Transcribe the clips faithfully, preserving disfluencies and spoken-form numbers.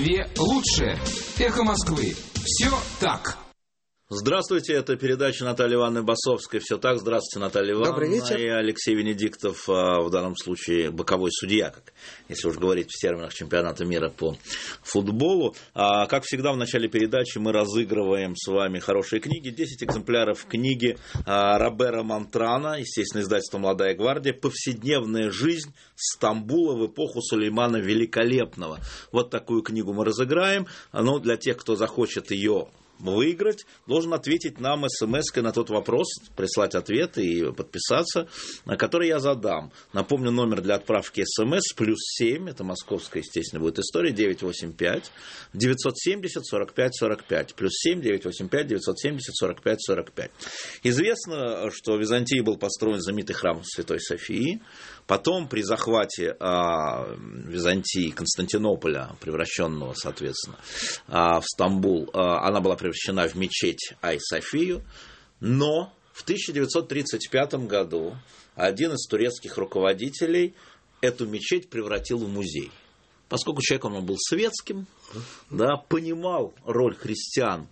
Москве лучшее. Эхо Москвы. Все так. Здравствуйте, это передача Натальи Ивановны Басовской. Все так, здравствуйте, Наталья Ивановна. Добрый вечер. И Алексей Венедиктов, в данном случае боковой судья, как, если уж говорить в терминах чемпионата мира по футболу. Как всегда, в начале передачи мы разыгрываем с вами хорошие книги. десять экземпляров книги Робера Монтрана, естественно, издательство «Молодая гвардия», «Повседневная жизнь Стамбула в эпоху Сулеймана Великолепного». Вот такую книгу мы разыграем. Но для тех, кто захочет ее выиграть, должен ответить нам смс-кой на тот вопрос, прислать ответ и подписаться, который я задам. Напомню, номер для отправки смс плюс семь, это московская, естественно, будет история, девятьсот восемьдесят пять девятьсот семьдесят сорок пять сорок пять, плюс семь девятьсот восемьдесят пять девятьсот семьдесят сорок пять сорок пять. Известно, что в Византии был построен знаменитый храм Святой Софии. Потом при захвате а, Византии, Константинополя, превращенного, соответственно, а, в Стамбул, а, она была превращена в мечеть Ай-Софию. Но в тысяча девятьсот тридцать пятом году один из турецких руководителей эту мечеть превратил в музей. Поскольку человек он был светским, да, понимал роль христиан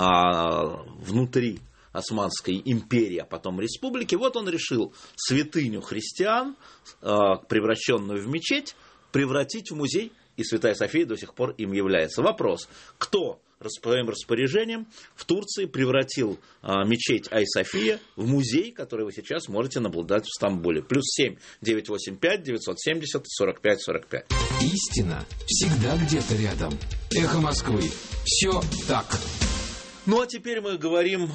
а, внутри Османской империи, а потом республики, вот он решил святыню христиан, превращенную в мечеть, превратить в музей, и Святая София до сих пор им является. Вопрос: кто своим распоряжением в Турции превратил мечеть Ай-София в музей, который вы сейчас можете наблюдать в Стамбуле? Плюс семь девятьсот восемьдесят пять девятьсот семьдесят сорок пять сорок пять. Истина всегда где-то рядом. Эхо Москвы. Все так. Ну, а теперь мы говорим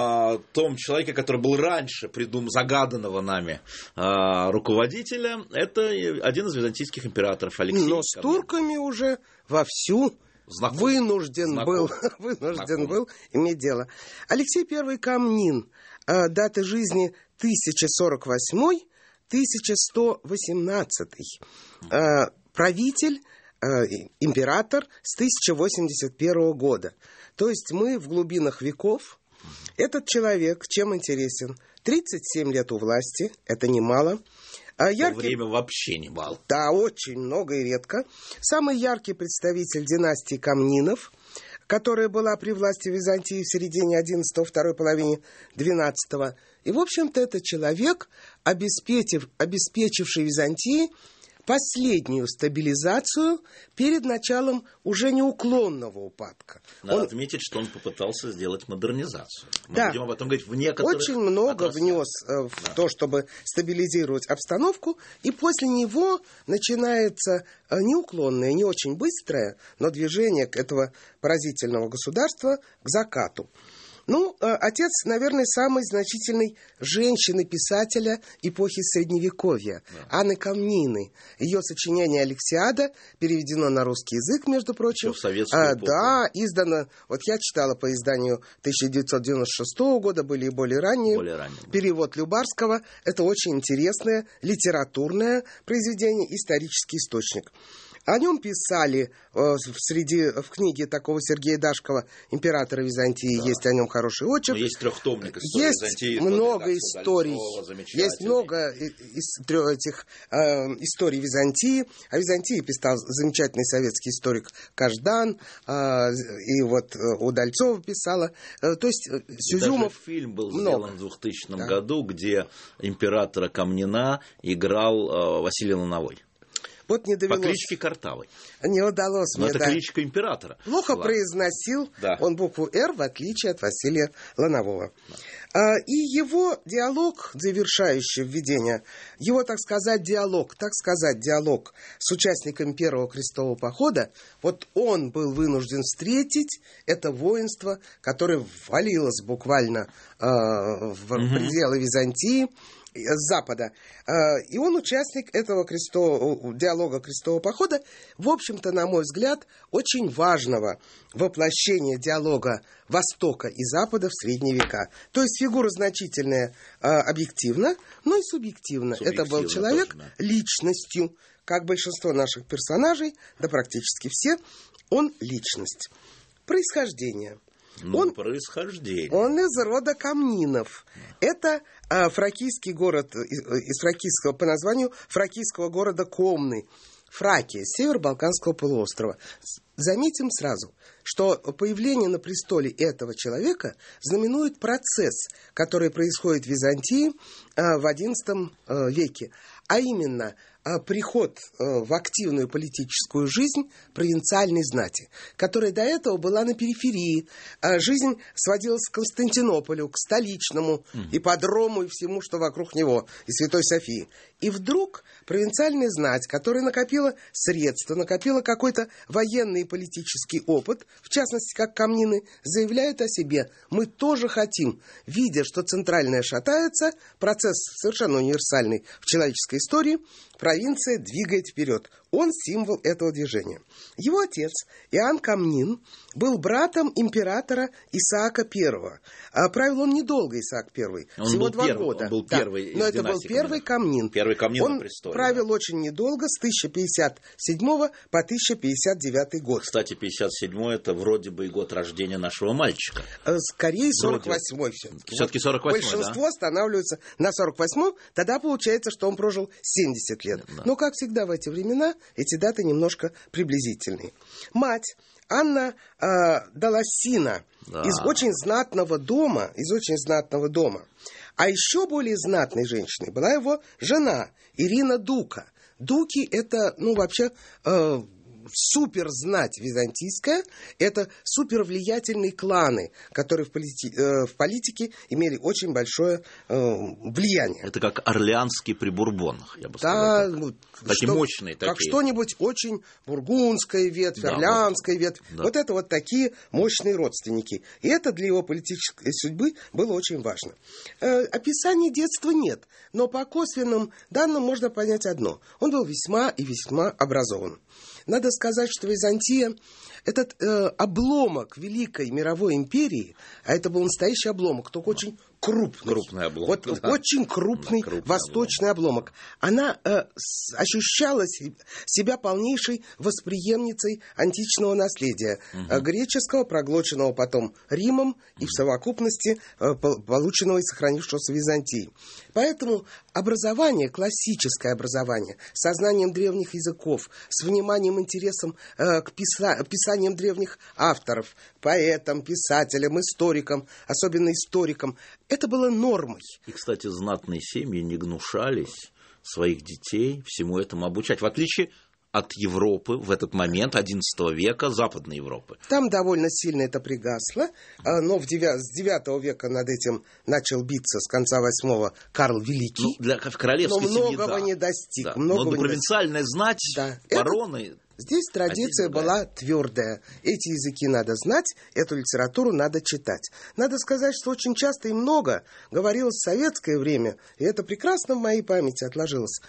о том человеке, который был раньше придум... загаданного нами э, руководителя. Это один из византийских императоров, Алексей. Но с турками уже вовсю Знаком. вынужден, Знаком. Был, вынужден Знаком. был иметь дело. Алексей I Камнин. Э, дата жизни тысяча сорок восьмой — тысяча сто восемнадцатый. Э, правитель, э, император с тысяча восемьдесят первого года. То есть мы в глубинах веков. Этот человек чем интересен? тридцать семь лет у власти, это немало. А яркий... время вообще немало. Да, очень много и редко. Самый яркий представитель династии Камнинов, которая была при власти Византии в середине одиннадцатого, второй половине двенадцатого. И, в общем-то, это человек, обеспечив, обеспечивший Византии последнюю стабилизацию перед началом уже неуклонного упадка. Надо он... отметить, что он попытался сделать модернизацию. Мы да. будем об этом говорить в некоторых Очень много отраслях. внес э, в да. то, чтобы стабилизировать обстановку, и после него начинается э, неуклонное, не очень быстрое, но движение к этого поразительного государства к закату. Ну, отец, наверное, самой значительной женщины-писателя эпохи Средневековья, да. Анны Камнины. Ее сочинение «Алексиада» переведено на русский язык, между прочим. Все в советскую эпоху. Да, издано, вот я читала по изданию тысяча девятьсот девяносто шестого года, были и более ранние. Более ранние. Перевод Любарского. Это очень интересное литературное произведение, исторический источник. О нем писали э, среди, в книге такого Сергея Дашкова «Императора Византии», да. Есть о нем хороший очерк. Но есть трехтомник истории есть Византии. много историй. Удальцова, есть много из, трех этих э, историй Византии. О Византии писал замечательный советский историк Каждан. Э, и вот Удальцова писала. Э, то есть Сюзюмов... Даже фильм был много. сделан в двухтысячном да. году, где императора Камнина играл э, Василий Лановой. Вот не довелось. По кличке Картавый. Не удалось Но мне, это да. кличка императора. Плохо была. произносил да. он букву «Р», в отличие от Василия Ланового. Да. А, и его диалог, завершающий введение, его, так сказать, диалог, так сказать, диалог с участниками Первого крестового похода, вот он был вынужден встретить это воинство, которое ввалилось буквально э, в угу. пределы Византии, с запада. И он участник этого крестового, диалога крестового похода, в общем-то, на мой взгляд, очень важного воплощения диалога Востока и Запада в средние века. То есть фигура значительная объективно, но и субъективно. Это был человек тоже, да. личностью, как большинство наших персонажей, да практически все, он личность. Происхождение. Ну, он, происхождение. Он из рода Камнинов. Это а, фракийский город, из, из фракийского, по названию фракийского города Комны. Фракия, север Балканского полуострова. Заметим сразу, что появление на престоле этого человека знаменует процесс, который происходит в Византии в одиннадцатом веке, а именно приход в активную политическую жизнь провинциальной знати, которая до этого была на периферии. Жизнь сводилась к Константинополю, к столичному ипподрому и всему, что вокруг него, и Святой Софии. И вдруг провинциальная знать, которая накопила средства, накопила какой-то военный и политический опыт, в частности, как комнины, заявляют о себе: мы тоже хотим, видя, что центральная шатается, процесс совершенно универсальный в человеческой истории, провинция двигает вперед. Он символ этого движения. Его отец, Иоанн Камнин, был братом императора Исаака Первого. А правил он недолго, Исаак Первый, он всего был два первый, года. Он был да. первый из Но это был первый Камнин. Первый Камнин он на престоле. Он правил да. очень недолго, с тысяча пятьдесят седьмого по тысяча пятьдесят девятый год. Кстати, пятьдесят седьмой это вроде бы и год рождения нашего мальчика. Скорее сорок восьмой все-таки. Все-таки сорок восьмой, Большинство да? останавливается на сорок восьмом, тогда получается, что он прожил семьдесят лет. Да. Но, как всегда в эти времена, эти даты немножко приблизительные. Мать Анна э, Долосина да. из очень знатного дома, из очень знатного дома. А еще более знатной женщиной была его жена Ирина Дука. Дуки – это, ну, вообще... Э, суперзнать византийская, это супервлиятельные кланы, которые в, полити- э, в политике имели очень большое э, влияние. Это как орлеанский при Бурбонах, я бы да, сказал. Ну, такие что, мощные такие. Как что-нибудь очень бургундская ветвь, да, орлеанская вот, ветвь. Да. Вот это вот такие мощные родственники. И это для его политической судьбы было очень важно. Э, описания детства нет, но по косвенным данным можно понять одно. Он был весьма и весьма образован. Надо сказать, что Византия, этот э, обломок великой мировой империи, а это был настоящий обломок, только очень крупный. Крупный обломок. Вот да. очень крупный, да, крупный восточный обломок. обломок. Она э, с, ощущала себя полнейшей восприемницей античного наследия, угу. э, греческого, проглоченного потом Римом угу. и в совокупности э, полученного и сохранившегося в Византии. Поэтому образование, классическое образование, со знанием древних языков, с вниманием, интересом э, к писа- писаниям древних авторов, поэтам, писателям, историкам, особенно историкам, это было нормой. И, кстати, знатные семьи не гнушались своих детей всему этому обучать, в отличие от Европы в этот момент, одиннадцатого века, Западной Европы. Там довольно сильно это пригасло, но в девя... с девятого века над этим начал биться, с конца восьмого, Карл Великий. Ну, для в королевской но семьи, многого да. не достиг. Да. Многого но не провинциальная достиг. знать, да. бароны... Это... Здесь традиция Один, была да. твердая. Эти языки надо знать, эту литературу надо читать. Надо сказать, что очень часто и много говорилось в советское время, и это прекрасно в моей памяти отложилось,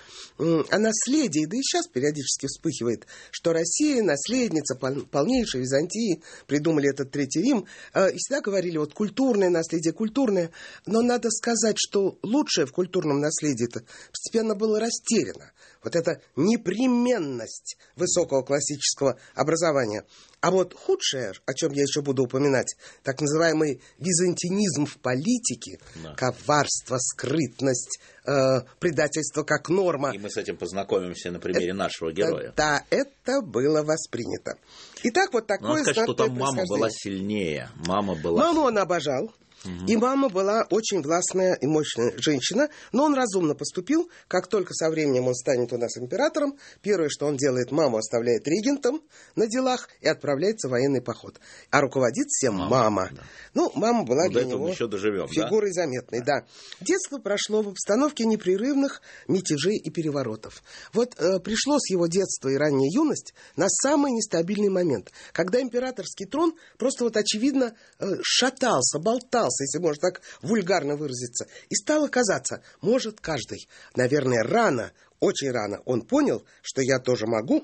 о наследии, да и сейчас периодически вспыхивает, что Россия, наследница полнейшей Византии, придумали этот Третий Рим, и всегда говорили, вот культурное наследие, культурное, но надо сказать, что лучшее в культурном наследии-то постепенно было растеряно. Вот эта непременность высокого классического образования. А вот худшее, о чем я еще буду упоминать, так называемый византинизм в политике, да. коварство, скрытность, э, предательство как норма. И мы с этим познакомимся на примере это, нашего героя. Да, это было воспринято. Итак, вот такое... Надо сказать, что там мама была сильнее. Мама была... Маму он обожал. Угу. И мама была очень властная и мощная женщина, но он разумно поступил. Как только со временем он станет у нас императором, первое, что он делает, маму оставляет регентом на делах и отправляется в военный поход. А руководит всем мама. мама. Да. Ну, мама была ну, для него еще доживем, фигурой да? заметной. Да. Да. Детство прошло в обстановке непрерывных мятежей и переворотов. Вот э, пришло с его детства и ранняя юность на самый нестабильный момент, когда императорский трон просто вот очевидно э, шатался, болтался, если можно так вульгарно выразиться. И стало казаться, может каждый. Наверное, рано, очень рано он понял, что я тоже могу,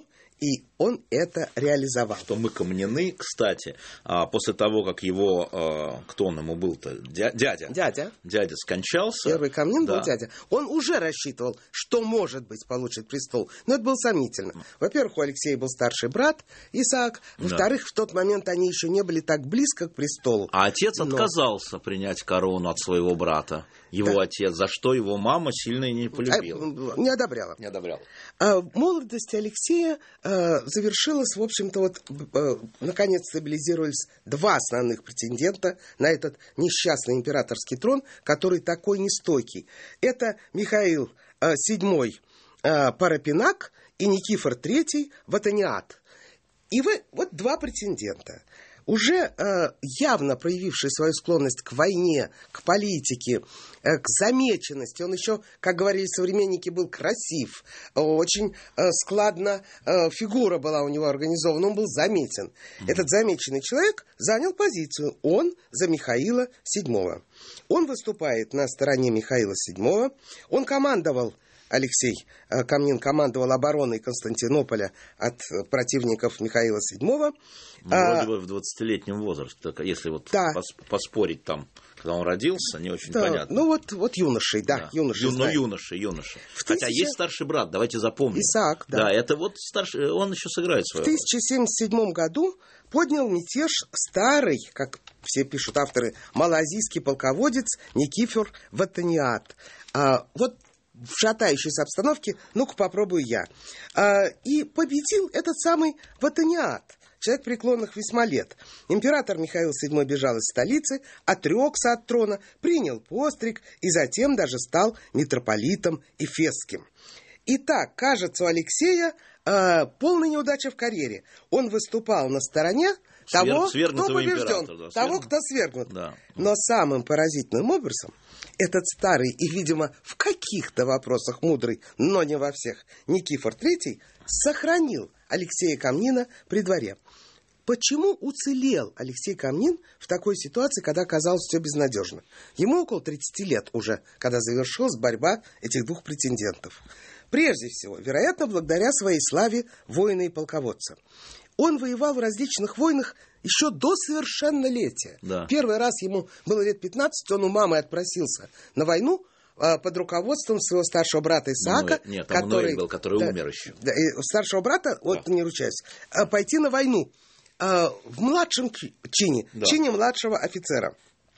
И он это реализовал. Что мы Камнины, кстати, после того, как его, кто он ему был-то, дядя, дядя, дядя скончался. Первый Камнин да. был дядя. Он уже рассчитывал, что, может быть, получит престол. Но это было сомнительно. Во-первых, у Алексея был старший брат Исаак. Во-вторых, да. в тот момент они еще не были так близко к престолу. А отец Но... отказался принять корону от своего брата. Его да. отец, за что его мама сильно не полюбила. А, не одобряла. Не одобряла. А, молодость Алексея а, завершилась, в общем-то, вот, а, наконец стабилизировались два основных претендента на этот несчастный императорский трон, который такой нестойкий. Это Михаил а, седьмой а, Парапинак и Никифор третий Ватаниат. И вы, вот два претендента. Уже э, явно проявивший свою склонность к войне, к политике, э, к замеченности. Он еще, как говорили современники, был красив. Э, очень э, складно э, фигура была у него организована. Он был заметен. Mm-hmm. Этот замеченный человек занял позицию. Он за Михаила седьмого. Он выступает на стороне Михаила седьмого. Он командовал, Алексей Камнин командовал обороной Константинополя от противников Михаила седьмого. Ну, вроде бы в двадцатилетнем возрасте, если вот да. поспорить там, когда он родился, не очень да. понятно. Ну вот, вот юношей, да, да. юношей. Ну, юношей, юношей. Хотя тысяча... есть старший брат, давайте запомним. Исаак, да. Да, это вот старший, он еще сыграет свою роль. В тысяча семьдесят седьмом году поднял мятеж старый, как все пишут авторы, малоазийский полководец Никифор Ватаниат. А, вот в шатающейся обстановке, ну-ка попробую я. А, и победил этот самый Ватаниат, человек преклонных весьма лет. Император Михаил седьмой бежал из столицы, отрекся от трона, принял постриг и затем даже стал митрополитом Эфесским. Итак, кажется, у Алексея а, полная неудача в карьере. Он выступал на стороне того, кто побежден, да, того, кто свергнут. Да. Но самым поразительным образом этот старый и, видимо, в каких-то вопросах мудрый, но не во всех, Никифор третий сохранил Алексея Камнина при дворе. Почему уцелел Алексей Камнин в такой ситуации, когда казалось все безнадежно? Ему около тридцати лет уже, когда завершилась борьба этих двух претендентов. Прежде всего, вероятно, благодаря своей славе воина и полководца. Он воевал в различных войнах еще до совершеннолетия. Да. Первый раз ему было лет пятнадцать, он у мамы отпросился на войну а, под руководством своего старшего брата Исаака. Ну, нет, там который был, который да, умер еще. Да, старшего брата, да. вот не ручаюсь, а, пойти на войну а, в младшем чине, да. чине младшего офицера.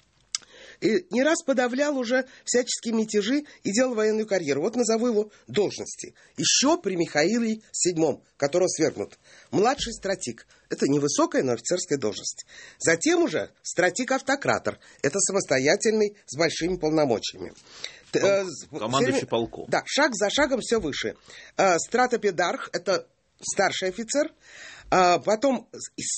И не раз подавлял уже всяческие мятежи и делал военную карьеру. Вот назову его должности. Еще при Михаиле седьмом, которого свергнут. Младший стратег. Это невысокая, но офицерская должность. Затем уже стратег-автократор. Это самостоятельный, с большими полномочиями. Командующий полком. Да, шаг за шагом все выше. Стратопедарх. Это старший офицер. А потом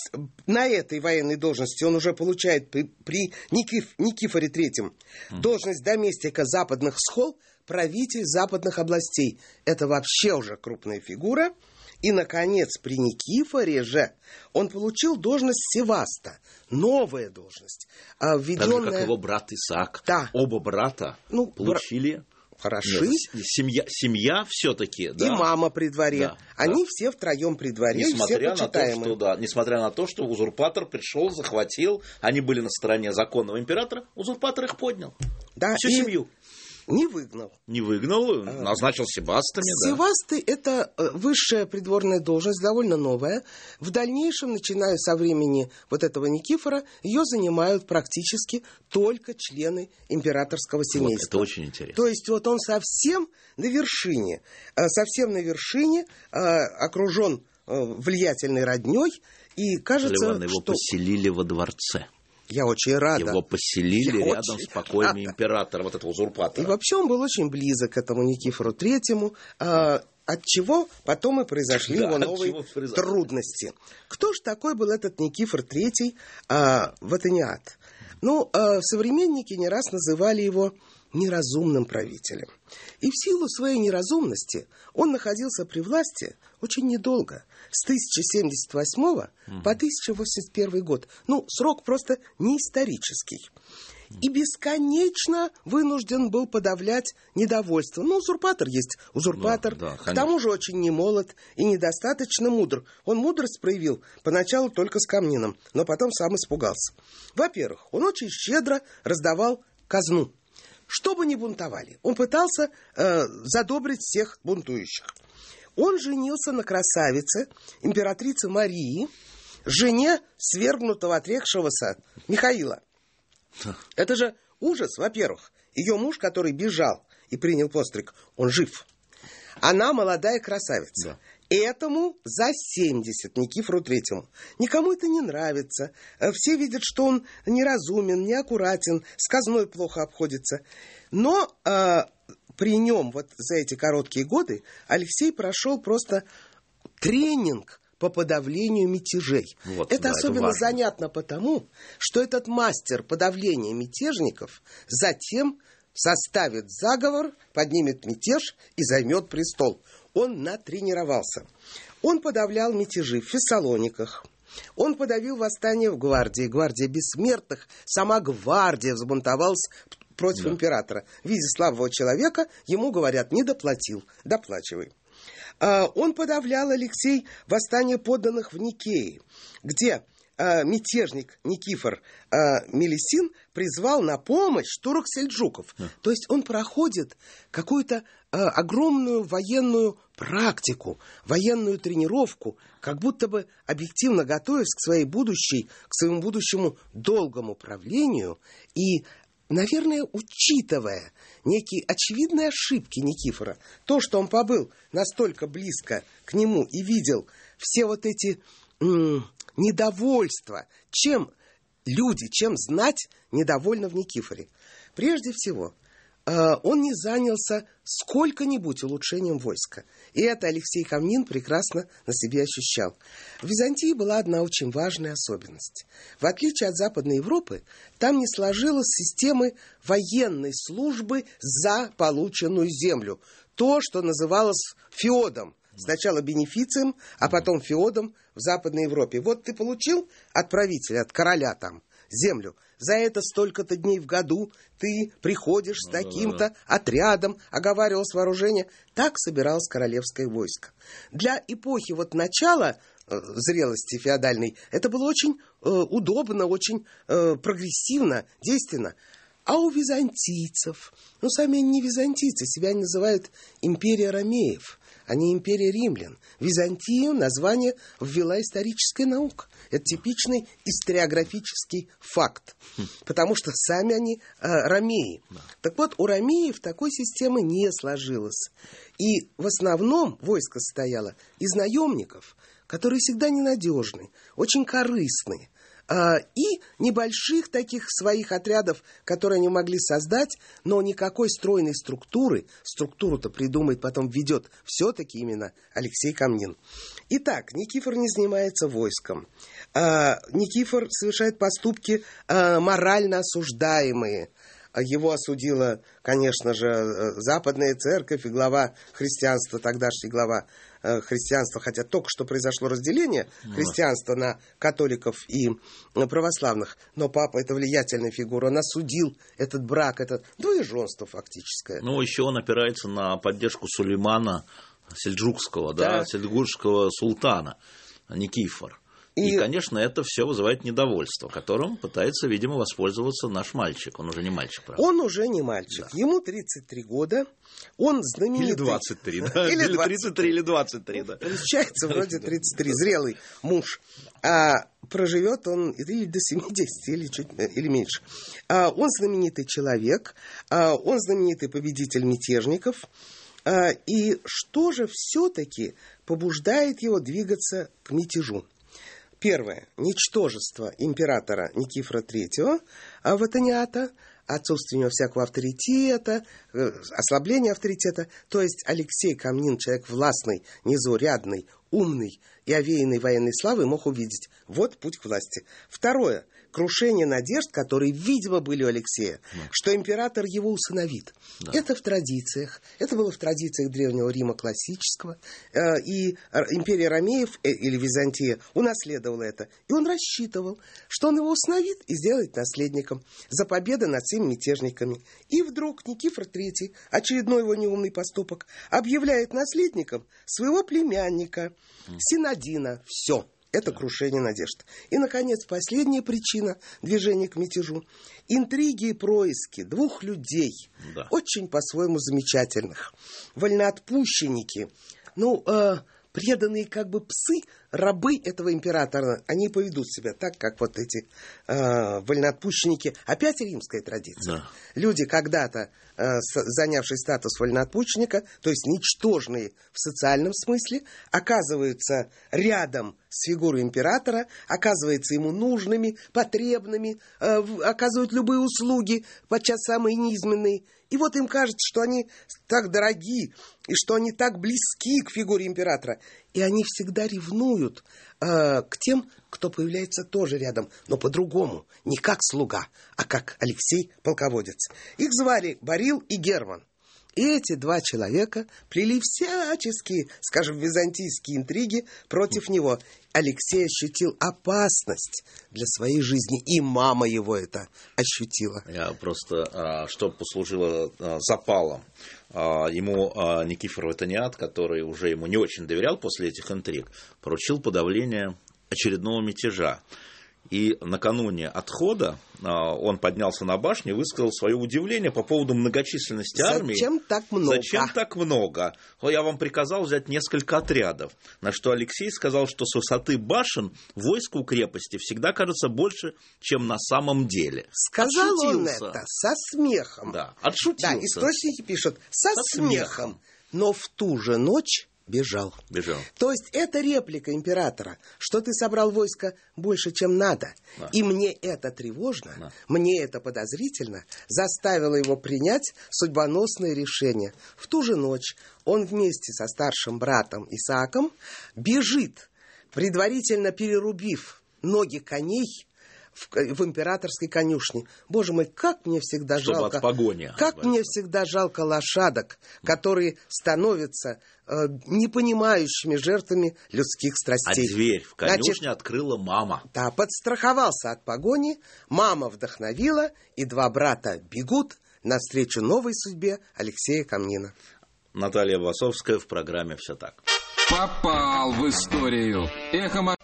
на этой военной должности он уже получает при, при Никиф, Никифоре третьем mm. должность доместика западных схол, правитель западных областей. Это вообще уже крупная фигура. И, наконец, при Никифоре же он получил должность севаста. Новая должность. Введенная... Так же, как его брат Исаак. Да. Оба брата ну, получили... Бра... Хороши. Нет, семья, семья все-таки, да. И мама при дворе. Да, Они да. все втроем при дворе, несмотря и все почитаемые. На то, что, да, несмотря на то, что узурпатор пришел, захватил, они были на стороне законного императора, узурпатор их поднял. Да, всю и... семью. Не выгнал. Не выгнал, назначил севастами. Севасты да. – это высшая придворная должность, довольно новая. В дальнейшем, начиная со времени вот этого Никифора, ее занимают практически только члены императорского семейства. Вот, это очень интересно. То есть вот он совсем на вершине, совсем на вершине, окружен влиятельной родней, и кажется, Иван, его что... поселили во дворце. Я очень рада. Его поселили Я рядом с покойным императором, вот этого узурпатора. И вообще он был очень близок к этому Никифору третьему, а, от чего потом и произошли да, его новые трудности. Кто же такой был этот Никифор третий а, Ватаниат? Ну, а, современники не раз называли его неразумным правителем. И в силу своей неразумности он находился при власти очень недолго. С тысяча семьдесят восьмого угу. по тысяча восемьдесят первый год. Ну, срок просто не исторический. и бесконечно вынужден был подавлять недовольство. Ну, узурпатор есть узурпатор, да, да, к тому же очень немолод и недостаточно мудр. Он мудрость проявил поначалу только с Камнином, но потом сам испугался. Во-первых, он очень щедро раздавал казну, чтобы не бунтовали. Он пытался э, задобрить всех бунтующих. Он женился на красавице, императрице Марии, жене свергнутого, отрекшегося Михаила. Это же ужас, во-первых. Ее муж, который бежал и принял постриг, он жив. Она молодая красавица. Да. Этому за семьдесят, Никифору Третьему. Никому это не нравится. Все видят, что он неразумен, неаккуратен, с казной плохо обходится. Но э, при нем вот за эти короткие годы Алексей прошел просто тренинг по подавлению мятежей. Вот, это да, особенно это занятно потому, что этот мастер подавления мятежников затем составит заговор, поднимет мятеж и займет престол. Он натренировался. Он подавлял мятежи в Фессалониках. Он подавил восстание в гвардии. Гвардия бессмертных. Сама гвардия взбунтовалась против да. императора. Видя слабого человека, ему говорят: не доплатил, доплачивай. Он подавлял, Алексей, восстание подданных в Никее, где э, мятежник Никифор э, Мелисин призвал на помощь турок-сельджуков. Да. То есть он проходит какую-то э, огромную военную практику, военную тренировку, как будто бы объективно готовясь к своей будущей, к своему будущему долгому правлению и, наверное, учитывая некие очевидные ошибки Никифора, то, что он побыл настолько близко к нему и видел все вот эти м- недовольства, чем люди, чем знать недовольна в Никифоре. Прежде всего, э, он не занялся сколько-нибудь улучшением войска. И это Алексей Камнин прекрасно на себе ощущал. В Византии была одна очень важная особенность. В отличие от Западной Европы, там не сложилась системы военной службы за полученную землю. То, что называлось феодом. Сначала бенефицием, а потом феодом в Западной Европе. Вот ты получил от правителя, от короля там, землю. За это столько-то дней в году ты приходишь с таким-то отрядом, оговаривалось вооружение. Так собиралось королевское войско. Для эпохи вот начала э, зрелости феодальной это было очень э, удобно, очень э, прогрессивно, действенно. А у византийцев, ну сами они не византийцы, себя они называют империя ромеев, а не империя римлян. Византию название ввела историческая наука. Это типичный историографический факт, потому что сами они э, ромеи. Да. Так вот, у ромеев такой системы не сложилось. И в основном войско состояло из наемников, которые всегда ненадежны, очень корыстные. И небольших таких своих отрядов, которые они могли создать, но никакой стройной структуры, структуру-то придумает, потом ведет все-таки именно Алексей Камнин. Итак, Никифор не занимается войском. Никифор совершает поступки морально осуждаемые. Его осудила, конечно же, Западная Церковь и глава христианства, тогдашний глава христианства, хотя только что произошло разделение христианства на католиков и православных, но папа — это влиятельная фигура, он осудил этот брак, это двоеженство фактическое. Ну, еще он опирается на поддержку Сулеймана Сельджукского, да, да сельджукского султана Никифор. И, и, конечно, это все вызывает недовольство, которым пытается, видимо, воспользоваться наш мальчик. Он уже не мальчик, правда? Он уже не мальчик. Да. Ему тридцать три года. Он знаменитый... Или двадцать три, да? Или тридцать три, или двадцать три, да. Получается, вроде тридцать три. Зрелый муж. А проживет он или до семидесяти, или чуть или меньше. А он знаменитый человек. А он знаменитый победитель мятежников. А и что же все-таки побуждает его двигаться к мятежу? Первое. Ничтожество императора Никифора Третьего, Ватаниата, отсутствие у него всякого авторитета, ослабление авторитета. То есть Алексей Камнин, человек властный, незаурядный, умный и овеянный военной славой мог увидеть. Вот путь к власти. Второе. Крушение надежд, которые, видимо, были у Алексея, да. что император его усыновит. Да. Это в традициях. Это было в традициях Древнего Рима классического. И империя Ромеев или Византия унаследовала это. И он рассчитывал, что он его усыновит и сделает наследником за победу над всеми мятежниками. И вдруг Никифор третий, очередной его неумный поступок, объявляет наследником своего племянника, Синадина. Все. Это крушение надежд. И, наконец, последняя причина движения к мятежу. Интриги и происки двух людей, да. очень по-своему замечательных. Вольноотпущенники, ну, э, преданные как бы псы, рабы этого императора, они поведут себя так, как вот эти э, вольноотпущенники. Опять римская традиция. Да. Люди, когда-то э, занявшие статус вольноотпущенника, то есть ничтожные в социальном смысле, оказываются рядом с фигурой императора, оказываются ему нужными, потребными, э, оказывают любые услуги, подчас самые низменные. И вот им кажется, что они так дороги, и что они так близки к фигуре императора. И они всегда ревнуют э, к тем, кто появляется тоже рядом, но по-другому, не как слуга, а как Алексей полководец. Их звали Борил и Герман. И эти два человека плели всяческие, скажем, византийские интриги против него. Алексей ощутил опасность для своей жизни, и мама его это ощутила. Я просто, что послужило запалом. Ему Никифор Ватаниат, который уже ему не очень доверял после этих интриг, поручил подавление очередного мятежа. И накануне отхода он поднялся на башню и высказал свое удивление по поводу многочисленности армии. Зачем так много? Зачем так много? Я вам приказал взять несколько отрядов. На что Алексей сказал, что с высоты башен войско у крепости всегда кажется больше, чем на самом деле. Сказал он это со смехом. Да, отшутился. Да, источники пишут со, со смехом. смехом. Но в ту же ночь бежал. Бежал. То есть это реплика императора, что ты собрал войско больше, чем надо. Да. И мне это тревожно, да. мне это подозрительно, заставило его принять судьбоносное решение. В ту же ночь он вместе со старшим братом Исааком бежит, предварительно перерубив ноги коней в, в императорской конюшне. Боже мой, как мне всегда Чтобы жалко. От погони. Как мне всегда жалко лошадок, которые становятся э, непонимающими жертвами людских страстей. А дверь в конюшне Значит, открыла мама. Да, подстраховался от погони, мама вдохновила, и два брата бегут навстречу новой судьбе Алексея Камнина. Наталья Басовская в программе «Все так». Попал в историю. Эхо Москвы.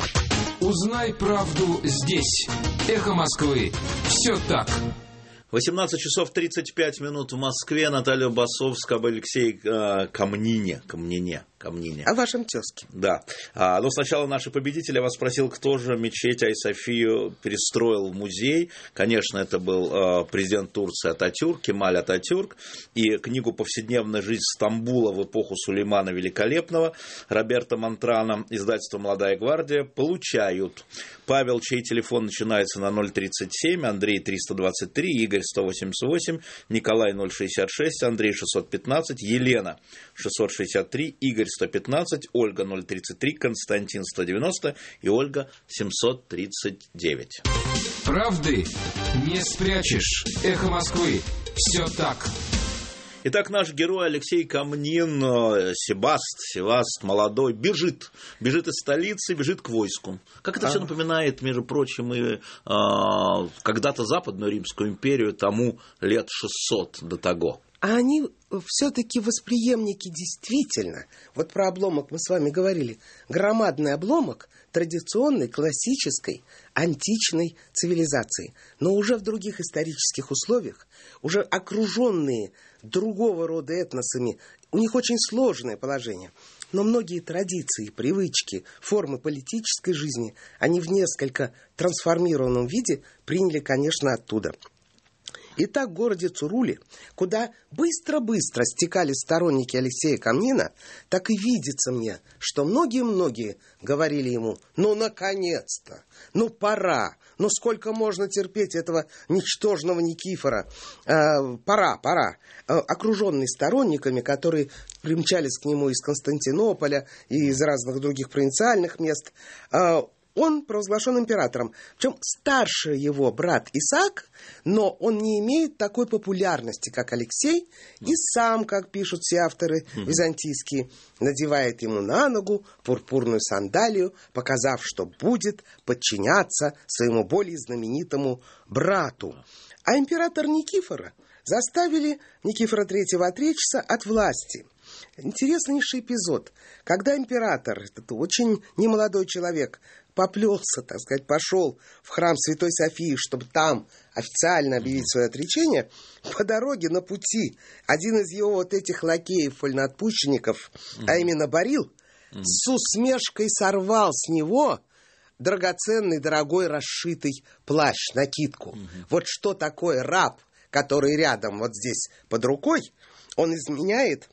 Узнай правду здесь. Эхо Москвы. Все так. восемнадцать часов тридцать пять минут в Москве. Наталья Басовская об Алексее э, Камнине. Камнине. Камнине. О вашем тезке. Да. А, но сначала наши победители. Я вас спросил, кто же мечеть Айя-Софию перестроил в музей. Конечно, это был э, президент Турции Ататюрк, Кемаль Ататюрк. И книгу «Повседневная жизнь Стамбула в эпоху Сулеймана Великолепного» Роберто Монтрано, издательство «Молодая гвардия» получают Павел, чей телефон начинается на ноль тридцать семь, Андрей триста двадцать три, Игорь сто восемьдесят восемь, Николай ноль шестьдесят шесть, Андрей шестьсот пятнадцать, Елена шестьсот шестьдесят три, Игорь сто пятнадцать, Ольга ноль тридцать три, Константин сто девяносто и Ольга семьсот тридцать девять. Правды не спрячешь. Эхо Москвы. Все так. Итак, наш герой Алексей Камнин, Себаст, Севаст, молодой, бежит. Бежит из столицы, бежит к войску. Как это а. все напоминает, между прочим, и а, когда-то Западную Римскую империю, тому лет шестьсот до того. А они все-таки восприемники действительно. Вот про обломок мы с вами говорили. Громадный обломок традиционной, классической, античной цивилизации. Но уже в других исторических условиях, уже окруженные другого рода этносами, у них очень сложное положение. Но многие традиции, привычки, формы политической жизни, они в несколько трансформированном виде приняли, конечно, оттуда. И так в городе Цуруле, куда быстро-быстро стекали сторонники Алексея Камнина, так и видится мне, что многие-многие говорили ему: ну, наконец-то, ну, пора, ну, сколько можно терпеть этого ничтожного Никифора, э, пора, пора. Э, окруженный сторонниками, которые примчались к нему из Константинополя и из разных других провинциальных мест, э, он провозглашен императором. Причем старше его брат Исаак, но он не имеет такой популярности, как Алексей, и сам, как пишут все авторы византийские, надевает ему на ногу пурпурную сандалию, показав, что будет подчиняться своему более знаменитому брату. А император Никифора заставили Никифора третьего отречься от власти. Интереснейший эпизод, когда император, этот очень немолодой человек, поплелся, так сказать, пошел в храм Святой Софии, чтобы там официально объявить свое отречение, по дороге на пути один из его вот этих лакеев, вольноотпущенников, mm-hmm. а именно Борил, mm-hmm. с усмешкой сорвал с него драгоценный, дорогой, расшитый плащ, накидку. Mm-hmm. Вот что такое раб, который рядом, вот здесь под рукой, он изменяет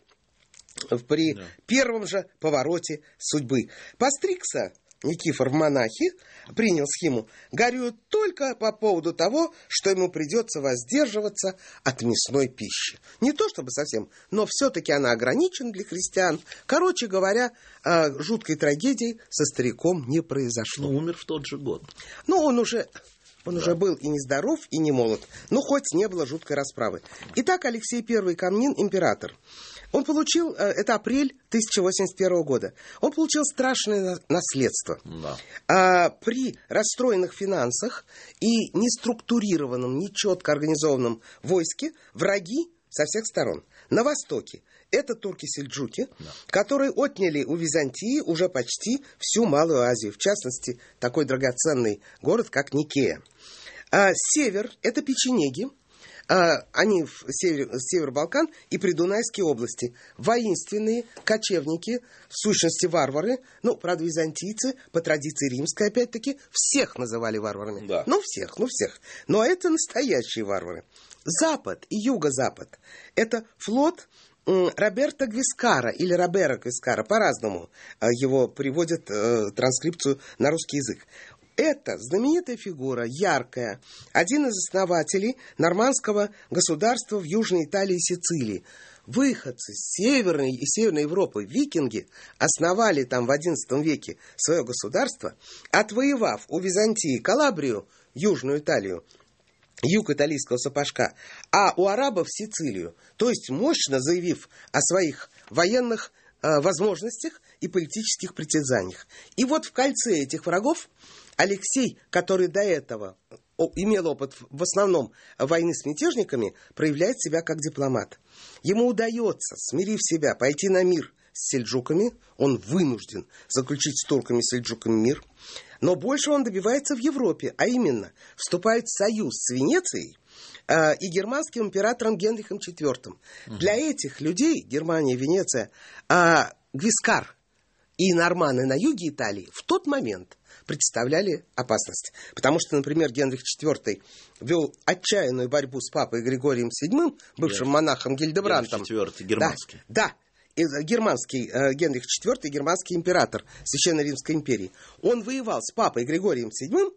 при yeah. первом же повороте судьбы. Постригся Никифор в монахи, принял схему, горюет только по поводу того, что ему придется воздерживаться от мясной пищи. Не то чтобы совсем, но все-таки она ограничена для христиан. Короче говоря, жуткой трагедии со стариком не произошло. Ну, умер в тот же год. Ну, он уже... Он да. уже был и нездоров, и не молод. Но хоть не было жуткой расправы. Итак, Алексей Первый Камнин, император. Он получил, это апрель тысяча восемьдесят первого года, он получил страшное наследство. Да. А, при расстроенных финансах и неструктурированном, нечетко организованном войске враги со всех сторон. На востоке это турки-сельджуки, да. которые отняли у Византии уже почти всю Малую Азию, в частности, такой драгоценный город, как Никея. А север – это печенеги. А, они в север, север-Балкан и Придунайские области. Воинственные кочевники, в сущности варвары. Ну, правда, византийцы, по традиции римской, опять-таки, всех называли варварами. Да. Ну, всех, ну, всех. Но это настоящие варвары. Запад и юго-запад – это флот Роберто Гвискара или Робера Гвискара, по-разному его приводят э, транскрипцию на русский язык. Это знаменитая фигура, яркая, один из основателей нормандского государства в Южной Италии и Сицилии. Выходцы с Северной и Северной Европы, викинги, основали там в одиннадцатом веке свое государство, отвоевав у Византии Калабрию, Южную Италию, юг итальянского сапожка, а у арабов Сицилию, то есть мощно заявив о своих военных э, возможностях и политических притязаниях. И вот в кольце этих врагов Алексей, который до этого имел опыт в основном войны с мятежниками, проявляет себя как дипломат. Ему удается, смирив себя, пойти на мир с сельджуками, он вынужден заключить с турками-сельджуками мир, но больше он добивается в Европе, а именно вступает в союз с Венецией э, и германским императором Генрихом четвёртым. Угу. Для этих людей, Германия, Венеция, э, Гвискар и норманы на юге Италии в тот момент представляли опасность. Потому что, например, Генрих четвёртый вел отчаянную борьбу с папой Григорием седьмым, бывшим Генрих, монахом Гильдебрантом. Генрих четвёртый, германский. Да, да. Германский, э, Генрих четвёртый, германский император Священной Римской империи. Он воевал с папой Григорием седьмым,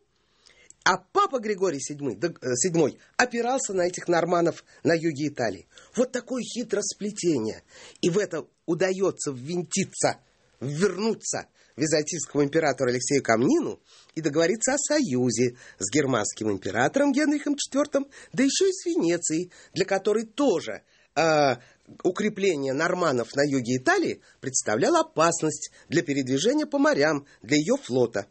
а папа Григорий седьмой, э, седьмой опирался на этих норманов на юге Италии. Вот такое хитросплетение. И в это удается ввинтиться, вернуться византийскому императору Алексею Камнину и договориться о союзе с германским императором Генрихом четвёртым, да еще и с Венецией, для которой тоже э, укрепление норманнов на юге Италии представляло опасность для передвижения по морям, для ее флота.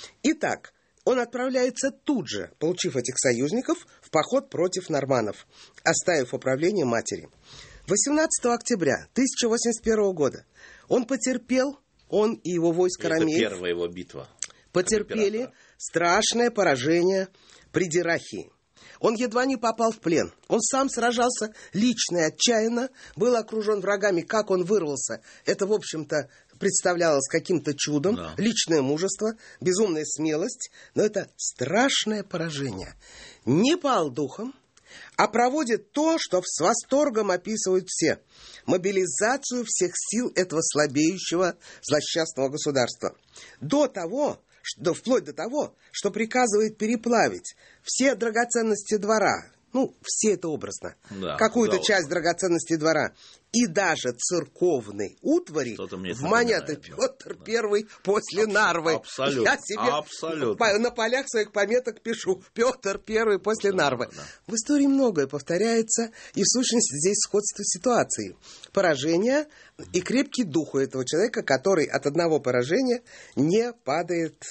Итак, он отправляется тут же, получив этих союзников, в поход против норманнов, оставив управление матери. восемнадцатого октября тысяча восемьдесят первого года он потерпел, он и его войско ромеев... Это первая его битва. Потерпели страшное поражение при Дирахии. Он едва не попал в плен. Он сам сражался лично и отчаянно, был окружен врагами. Как он вырвался, это, в общем-то, представлялось каким-то чудом. Да. Личное мужество, безумная смелость. Но это страшное поражение. Не пал духом, а проводит то, что с восторгом описывают все – мобилизацию всех сил этого слабеющего злосчастного государства. До того, что, вплоть до того, что приказывает переплавить все драгоценности двора, ну, все это образно, да, какую-то да, часть драгоценностей двора, и даже церковной утвари в монеты Петр да. Первый после Абс- Нарвы. Абсолютно. Я себе абсолютно. на полях своих пометок пишу Петр Первый после абсолютно, Нарвы. Да. В истории многое повторяется, и в сущности здесь сходство ситуации. Поражение и крепкий дух у этого человека, который от одного поражения не падает,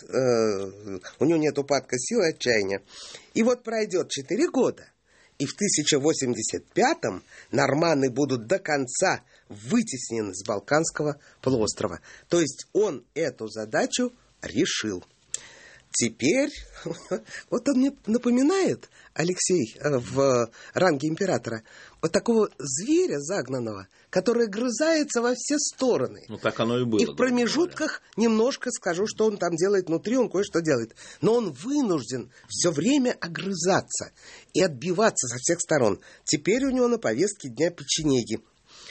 э, у него нет упадка сил и отчаяния. И вот пройдет четыре года, и в тысяча восемьдесят пятом норманны будут до конца вытеснены с Балканского полуострова. То есть он эту задачу решил. Теперь, вот он мне напоминает, Алексей, в ранге императора, вот такого зверя загнанного, который грызается во все стороны. Ну, так оно и было. И в промежутках немножко скажу, что он там делает внутри, он кое-что делает. Но он вынужден все время огрызаться и отбиваться со всех сторон. Теперь у него на повестке дня печенеги.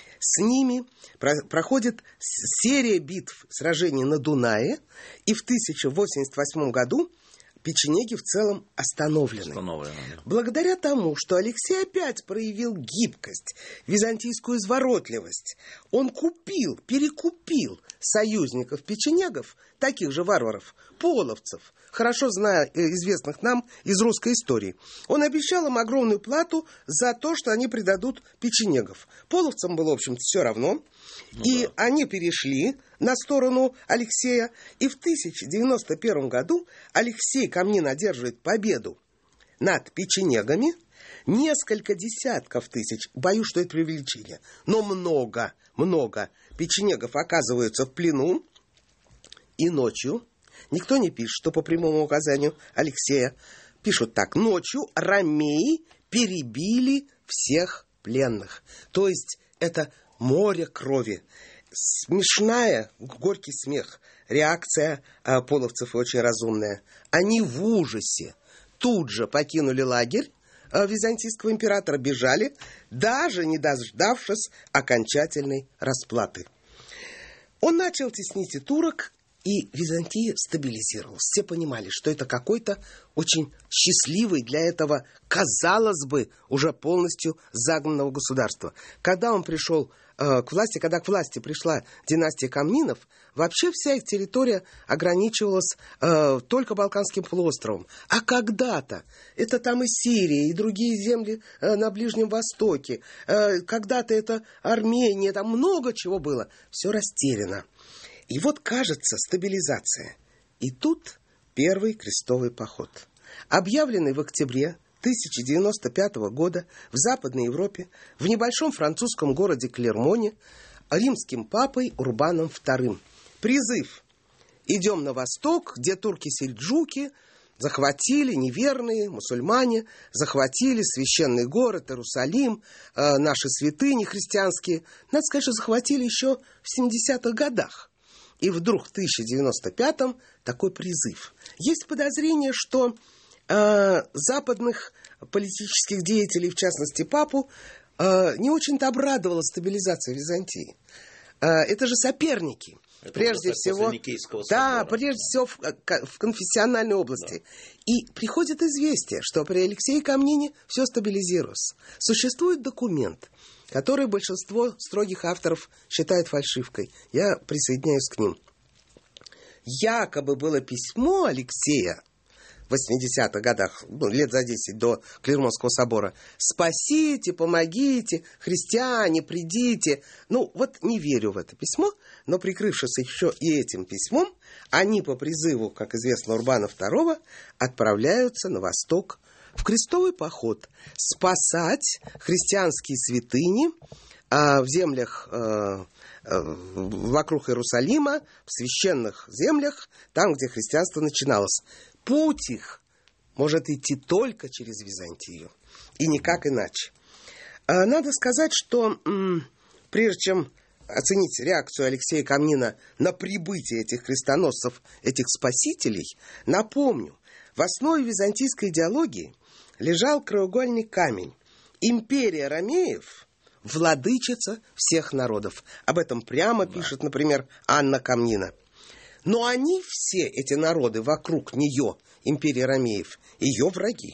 С ними про- проходит серия битв, сражений на Дунае, и в тысяча восемьдесят восьмом году печенеги в целом остановлены. Остановлены. Благодаря тому, что Алексей опять проявил гибкость, византийскую изворотливость, он купил, перекупил союзников печенегов, таких же варваров, половцев, хорошо зная известных нам из русской истории. Он обещал им огромную плату за то, что они предадут печенегов. Половцам было, в общем-то, все равно. Ну, и да. они перешли на сторону Алексея. И в тысяча девяносто первом году Алексей Камнин одерживает победу над печенегами. Несколько десятков тысяч, боюсь, что это преувеличение, но много, много печенегов оказываются в плену. И ночью, никто не пишет, что по прямому указанию Алексея, пишут так: ночью ромеи перебили всех пленных. То есть это море крови. Смешная, горький смех. Реакция а, половцев очень разумная. Они в ужасе тут же покинули лагерь а, византийского императора, бежали, даже не дождавшись окончательной расплаты. Он начал теснить и турок, и Византия стабилизировалась. Все понимали, что это какой-то очень счастливый для этого, казалось бы, уже полностью загнанного государства. Когда он пришел э, к власти, когда к власти пришла династия Камнинов, вообще вся их территория ограничивалась э, только Балканским полуостровом. А когда-то это там и Сирия, и другие земли э, на Ближнем Востоке, э, когда-то это Армения, там много чего было. Все растеряно. И вот, кажется, стабилизация. И тут первый крестовый поход, объявленный в октябре тысяча девяносто пятого года в Западной Европе, в небольшом французском городе Клермоне, римским папой Урбаном вторым. Призыв: идем на восток, где турки-сельджуки захватили, неверные мусульмане, захватили священный город Иерусалим, э, наши святыни христианские. Надо сказать, что захватили еще в семидесятых годах. И вдруг в тысяча девяносто пятом такой призыв. Есть подозрение, что э, западных политических деятелей, в частности папу, э, не очень-то обрадовала стабилизация Византии. Э, это же соперники. Это прежде всего, да, прежде всего в, в конфессиональной области. Да. И приходит известие, что при Алексее Камнине все стабилизировалось. Существует документ, который большинство строгих авторов считает фальшивкой. Я присоединяюсь к ним. Якобы было письмо Алексея в восьмидесятых годах, ну, лет за десять до Клермонского собора: «Спасите, помогите, христиане, придите». Ну, вот не верю в это письмо, но, прикрывшись еще и этим письмом, они по призыву, как известно, Урбана второго отправляются на восток в крестовый поход, спасать христианские святыни а, в землях а, а, вокруг Иерусалима, в священных землях, там, где христианство начиналось. Путь их может идти только через Византию, и никак иначе. А, надо сказать, что м, прежде чем оценить реакцию Алексея Камнина на прибытие этих крестоносцев, этих спасителей, напомню, в основе византийской идеологии лежал краеугольный камень. Империя ромеев – владычица всех народов. Об этом прямо да. пишет, например, Анна Камнина. Но они все, эти народы вокруг нее, империи ромеев, ее враги.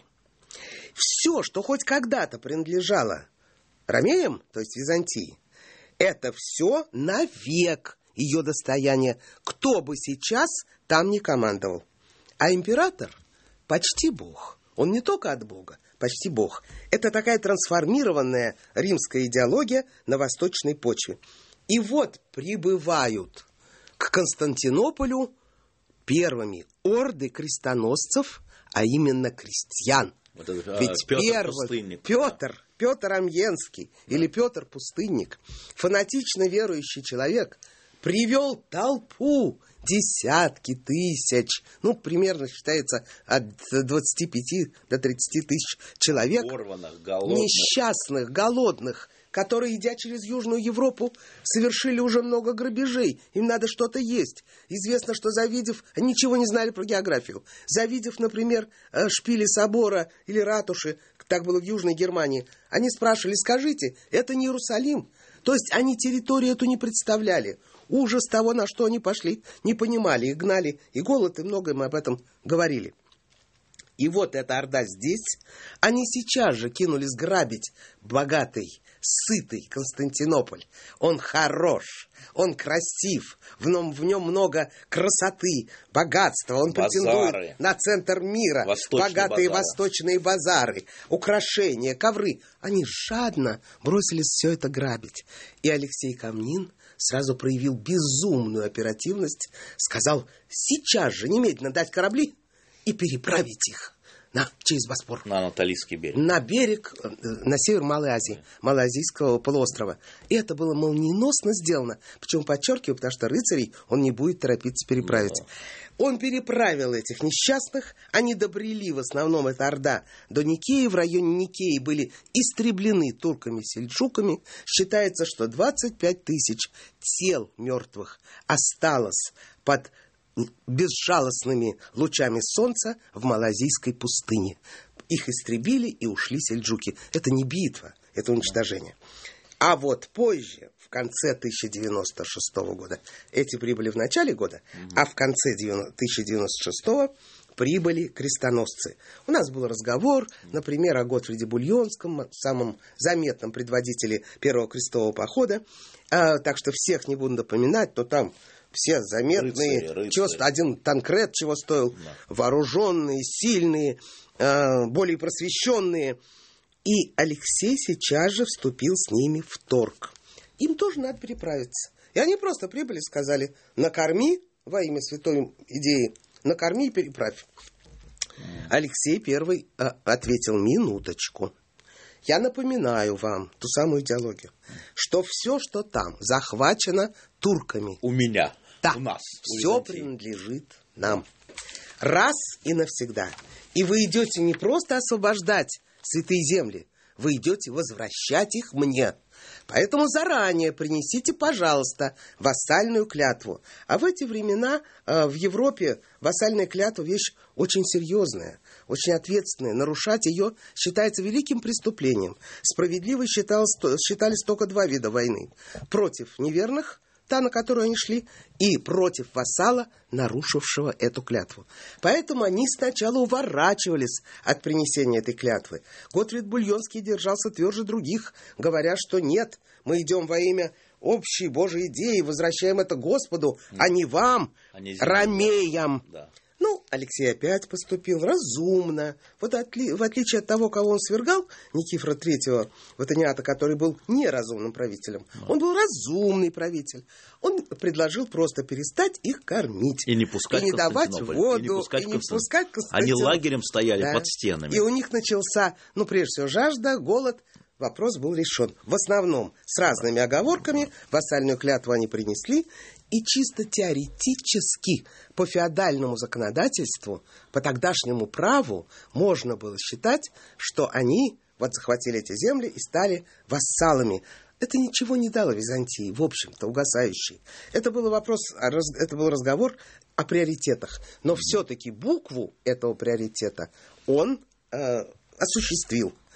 Все, что хоть когда-то принадлежало ромеям, то есть Византии, это все навек ее достояние, кто бы сейчас там ни командовал. А император почти бог. Он не только от бога, почти бог. Это такая трансформированная римская идеология на восточной почве. И вот прибывают к Константинополю первыми орды крестоносцев, а именно крестьян. Вот это, Ведь Петр первый Пустынник. Петр, Петр Амьенский да. или Петр Пустынник, фанатично верующий человек, привел толпу, десятки тысяч, ну, примерно считается от двадцати пяти до тридцати тысяч человек, Порванных, голодных. несчастных, голодных, которые, идя через Южную Европу, совершили уже много грабежей. Им надо что-то есть. Известно, что завидев, они ничего не знали про географию, завидев, например, шпили собора или ратуши, так было в Южной Германии, они спрашивали: скажите, это не Иерусалим? То есть они территорию эту не представляли. Ужас того, на что они пошли, не понимали, их гнали, и голод, и многое мы об этом говорили. И вот эта орда здесь, они сейчас же кинулись грабить богатый, сытый Константинополь. Он хорош, он красив, в нем, в нем много красоты, богатства, он базары. Претендует на центр мира, Восточные богатые базары. восточные базары, украшения, ковры. Они жадно бросились все это грабить. И Алексей Камнин сразу проявил безумную оперативность, сказал: сейчас же немедленно дать корабли и переправить их на, через Боспор. На Анатолийский берег. На берег, на север Малой Азии, Малоазийского полуострова. И это было молниеносно сделано. Причем, подчеркиваю, потому что рыцарей он не будет торопиться переправить. Да. Он переправил этих несчастных, они добрели, в основном эта орда, до Никеи. В районе Никеи были истреблены турками-сельджуками. Считается, что двадцать пять тысяч тел мертвых осталось под безжалостными лучами солнца в малазийской пустыне. Их истребили и ушли сельджуки. Это не битва, это уничтожение. А вот позже, в конце тысяча девяносто шестого года, эти прибыли в начале года, mm-hmm. а в конце тысяча девяносто шестого прибыли крестоносцы. У нас был разговор, например, о Готфриде Бульонском, самом заметном предводителе первого крестового похода. А, так что всех не буду напоминать, но там все заметные, рыцари, рыцари. Чего, один Танкред чего стоил, да. Вооруженные, сильные, э, более просвещенные. И Алексей сейчас же вступил с ними в торг. Им тоже надо переправиться. И они просто прибыли, сказали: накорми во имя святой идеи, накорми и переправь. Mm. Алексей первый э, ответил: минуточку. Я напоминаю вам ту самую идеологию, что все, что там захвачено турками. У меня. Да, у нас. все принадлежит нам. Раз и навсегда. И вы идете не просто освобождать святые земли, вы идете возвращать их мне. Поэтому заранее принесите, пожалуйста, вассальную клятву. А в эти времена э, в Европе вассальная клятва вещь очень серьезная, очень ответственная. Нарушать ее считается великим преступлением. Справедливо считалось, считались только два вида войны. Против неверных, та, на которую они шли, и против вассала, нарушившего эту клятву. Поэтому они сначала уворачивались от принесения этой клятвы. Готфрид Бульонский держался тверже других, говоря, что нет, мы идем во имя общей Божьей идеи, возвращаем это Господу, а не вам, Они ромеям. Да. Ну, Алексей опять поступил разумно. Вот отли, в отличие от того, кого он свергал, Никифора третьего Ватаниата, который был неразумным правителем, да. Он был разумный правитель. Он предложил просто перестать их кормить. И не пускать и не давать воду, и не пускать, и не пускать Они лагерем стояли, да. под стенами. И у них начался, ну, прежде всего, жажда, голод. Вопрос был решен. В основном с разными оговорками. Вассальную клятву они принесли. И чисто теоретически по феодальному законодательству, по тогдашнему праву можно было считать, что они вот захватили эти земли и стали вассалами. Это ничего не дало Византии, в общем-то, угасающей. Это был вопрос, это был разговор о приоритетах. Но все-таки букву этого приоритета он э, осуществил.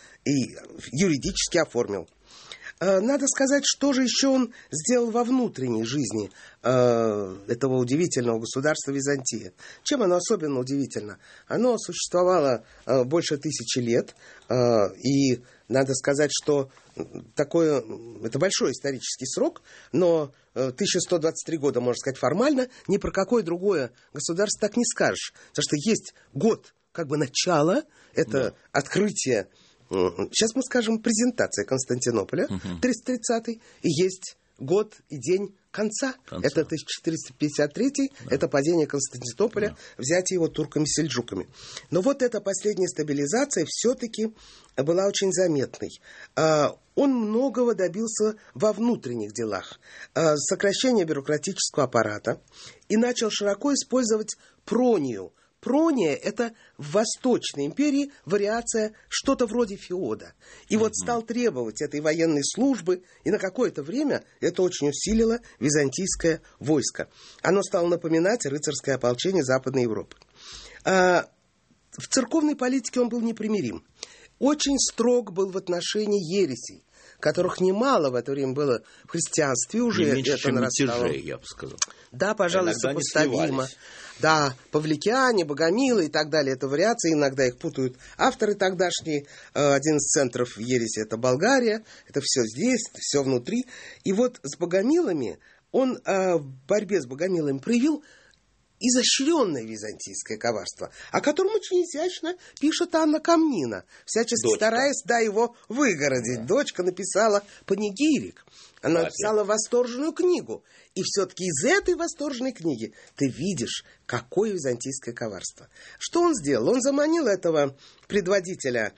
и юридически оформил. Надо сказать, что же еще он сделал во внутренней жизни э, этого удивительного государства Византия. Чем оно особенно удивительно? Оно существовало э, больше тысячи лет, э, и надо сказать, что такое, это большой исторический срок, но э, тысяча сто двадцать три года, можно сказать, формально, ни про какое другое государство так не скажешь. Потому что есть год как бы начала, это да. открытие. Сейчас мы скажем презентация Константинополя, uh-huh. триста тридцатый, и есть год и день конца. конца. Это тысяча четыреста пятьдесят третий, да. это падение Константинополя, да. взятие его турками-сельджуками. Но вот эта последняя стабилизация все-таки была очень заметной. Он многого добился во внутренних делах. Сокращение бюрократического аппарата и начал широко использовать пронию. Прония – это в Восточной империи вариация что-то вроде феода. И mm-hmm. вот стал требовать этой военной службы, и на какое-то время это очень усилило византийское войско. Оно стало напоминать рыцарское ополчение Западной Европы. А в церковной политике он был непримирим. Очень строг был в отношении ересей, которых немало в это время было в христианстве. Уже не меньше, это чем нарастало. мятежей, я бы сказал. Да, пожалуй, иногда сопоставимо. Да, павликяне, богомилы и так далее. Это вариации, иногда их путают авторы тогдашние. Один из центров ереси – это Болгария. Это все здесь, это все внутри. И вот с богомилами он в борьбе с богомилами проявил изощренное византийское коварство, о котором очень изящно пишет Анна Камнина, всячески Дочка. стараясь, да, его выгородить. Да. Дочка написала панигирик. Она написала восторженную книгу. И все-таки из этой восторженной книги ты видишь, какое византийское коварство. Что он сделал? Он заманил этого предводителя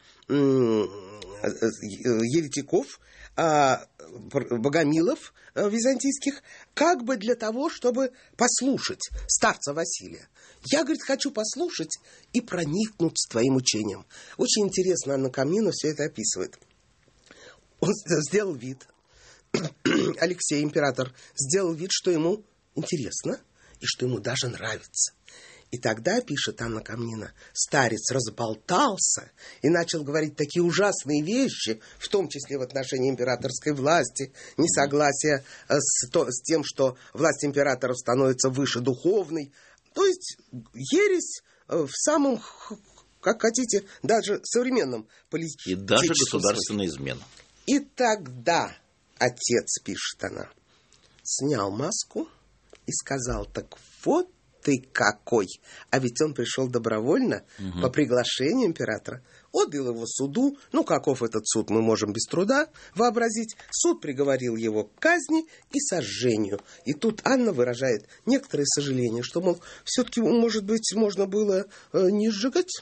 еретиков, богомилов византийских, как бы для того, чтобы послушать старца Василия. Я, говорит, хочу послушать и проникнуться твоим учением. Очень интересно, Анна Камнина все это описывает. Он сделал вид, Алексей, император, сделал вид, что ему интересно и что ему даже нравится. И тогда, пишет Анна Камнина, старец разболтался и начал говорить такие ужасные вещи, в том числе в отношении императорской власти, несогласие с, то, с тем, что власть императоров становится выше духовной. То есть ересь в самом, как хотите, даже современном политическом и даже государственная измена. И тогда отец, пишет она, снял маску и сказал: так вот ты какой! А ведь он пришел добровольно, угу. по приглашению императора. Отдал его суду. Ну, каков этот суд, мы можем без труда вообразить. Суд приговорил его к казни и сожжению. И тут Анна выражает некоторое сожаление, что, мол, все-таки, может быть, можно было э, не сжигать.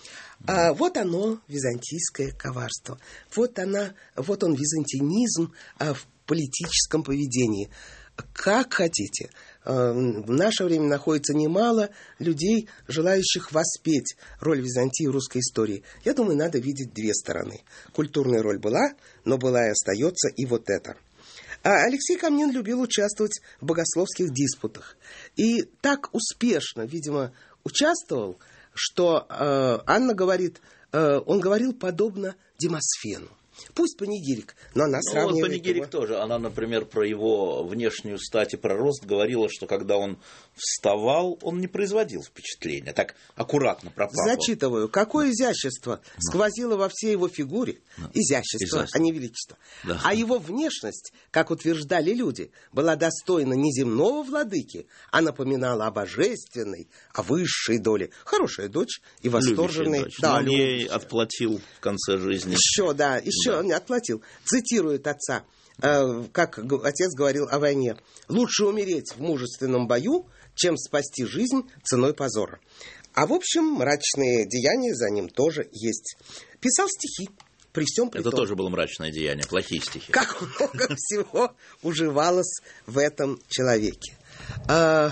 А вот оно, византийское коварство. Вот, она, вот он, византинизм а, в политическом поведении. Как хотите. В наше время находится немало людей, желающих воспеть роль Византии в русской истории. Я думаю, надо видеть две стороны. Культурная роль была, но была и остается и вот это. А Алексей Камнин любил участвовать в богословских диспутах. И так успешно, видимо, участвовал, что э, Анна говорит, э, он говорил подобно Демосфену. Пусть панигирик, но она ну, сравнивает вот панигирик его. Тоже. Она, например, про его внешнюю стать и про рост говорила, что когда он вставал, он не производил впечатления. Так аккуратно про папу. Зачитываю. Какое изящество сквозило во всей его фигуре. Изящество, Изящество. а не величество. Да. А его внешность, как утверждали люди, была достойна не земного владыки, а напоминала о божественной, о высшей доле. Хорошая дочь и восторженная. Дочь. Да, он ей отплатил в конце жизни. Еще, да, еще. Он не отплатил. Цитирует отца, э, как отец говорил о войне. «Лучше умереть в мужественном бою, чем спасти жизнь ценой позора». А в общем, мрачные деяния за ним тоже есть. Писал стихи. При всем при Это том, тоже было мрачное деяние, плохие стихи. Как много всего уживалось в этом человеке. А,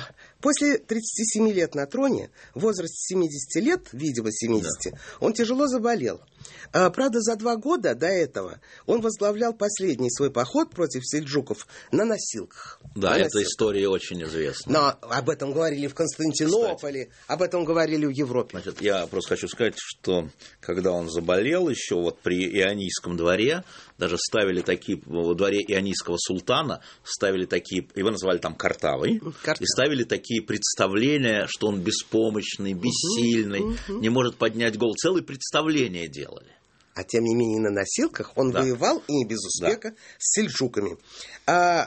После тридцати семи лет на троне, в возрасте семидесяти лет, видимо, семидесяти, да. он тяжело заболел. А, правда, за два года до этого он возглавлял последний свой поход против сельджуков на носилках. Да, на эта носилках. история очень известна. Но об этом говорили в Константинополе, Кстати, об этом говорили в Европе. Значит, я просто хочу сказать, что когда он заболел, еще вот при Ионийском дворе, даже ставили такие, во дворе ионийского султана, ставили такие, его называли там Картавой, Картавы. И ставили такие представления, что он беспомощный, бессильный, угу, угу. не может поднять голову. Целые представления делали. А тем не менее на носилках он да. воевал, и не без успеха, да. с сельджуками. А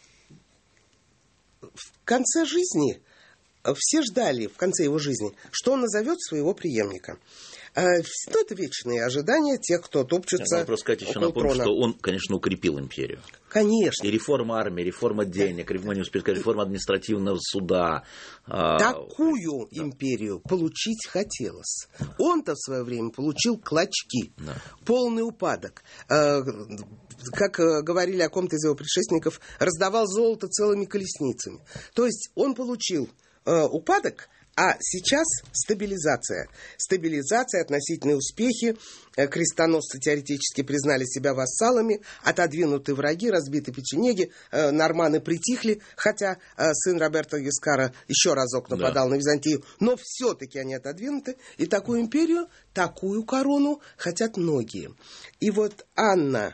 в конце жизни, все ждали, в конце его жизни, что он назовет своего преемника. Ну, это вечные ожидания тех, кто топчется. Я просто сказать еще напомню, трона. Что он, конечно, укрепил империю. Конечно. И реформа армии, реформа денег, реформа, не успею сказать, реформа административного суда. Такую да. империю получить хотелось. Он-то в свое время получил клочки, да. полный упадок. Как говорили о ком-то из его предшественников, раздавал золото целыми колесницами. То есть он получил упадок. А сейчас стабилизация. Стабилизация, относительные успехи. Крестоносцы теоретически признали себя вассалами. Отодвинуты враги, разбиты печенеги. Норманы притихли, хотя сын Роберто Гискара еще разок нападал да. на Византию. Но все-таки они отодвинуты. И такую империю, такую корону хотят многие. И вот Анна...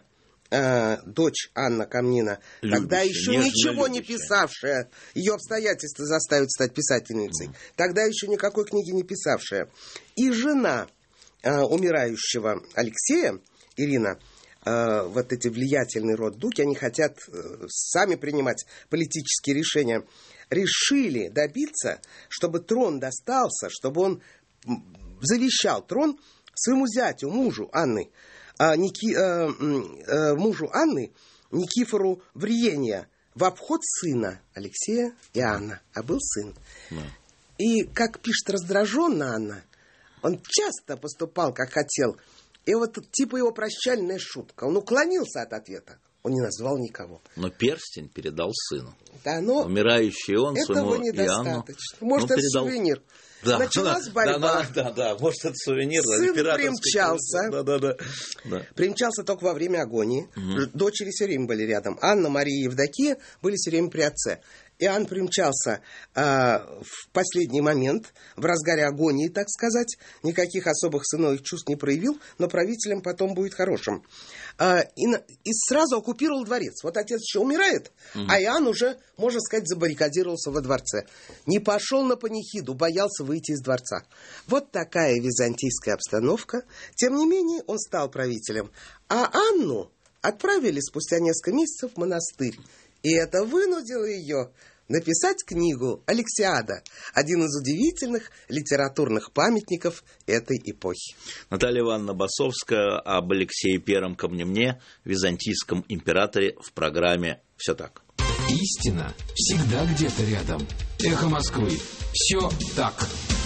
дочь Анна Камнина, любящая, тогда еще ничего любящая. не писавшая, ее обстоятельства заставят стать писательницей, mm. тогда еще никакой книги не писавшая, и жена э, умирающего Алексея, Ирина, э, вот эти влиятельный род Дуки, они хотят э, сами принимать политические решения, решили добиться, чтобы трон достался, чтобы он завещал трон своему зятю, мужу Анны, А, Ники, э, э, мужу Анны, Никифору Вриения, в обход сына Алексея и Анны. А был сын. Да. И, как пишет раздраженно Анна, он часто поступал, как хотел. И вот типа его прощальная шутка. Он уклонился от ответа. Он не назвал никого. Но перстень передал сыну. Да, но умирающий он этого своему недостаточно. Иоанну, Может, это передал... сувенир. Да, Началась да, борьба. Да, да, да, да, может, это сувенир. Сын да, примчался. Да, да, да, да. Примчался только во время агонии. Угу. Дочери все время были рядом. Анна, Мария и Евдокия были все время при отце. Иоанн примчался э, в последний момент, в разгаре агонии, так сказать. Никаких особых сыновних чувств не проявил, но правителем потом будет хорошим. Э, и, и сразу оккупировал дворец. Вот отец еще умирает, угу. а Иоанн уже, можно сказать, забаррикадировался во дворце. Не пошел на панихиду, боялся выйти из дворца. Вот такая византийская обстановка. Тем не менее, он стал правителем. А Анну отправили спустя несколько месяцев в монастырь. И это вынудило ее написать книгу «Алексиада», один из удивительных литературных памятников этой эпохи. Наталья Ивановна Басовская об Алексее Первом Комнемне, византийском императоре, в программе «Все так». Истина всегда где-то рядом. Эхо Москвы. Все так.